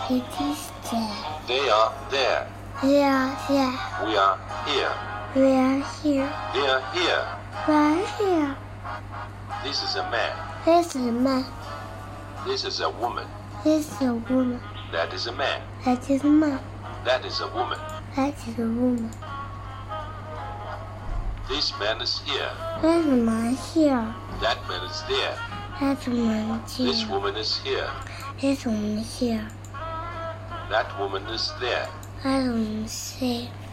It is there. They are there. They are there. We are here. We are here. They are here. We are here. This is a man. This is a man. This is a woman. This is a woman. That is a man. That is a man. That is a woman. That is a woman. This man is here. This man here. That man is there. That man here. This woman is here. This woman here. That woman is there. That woman is here.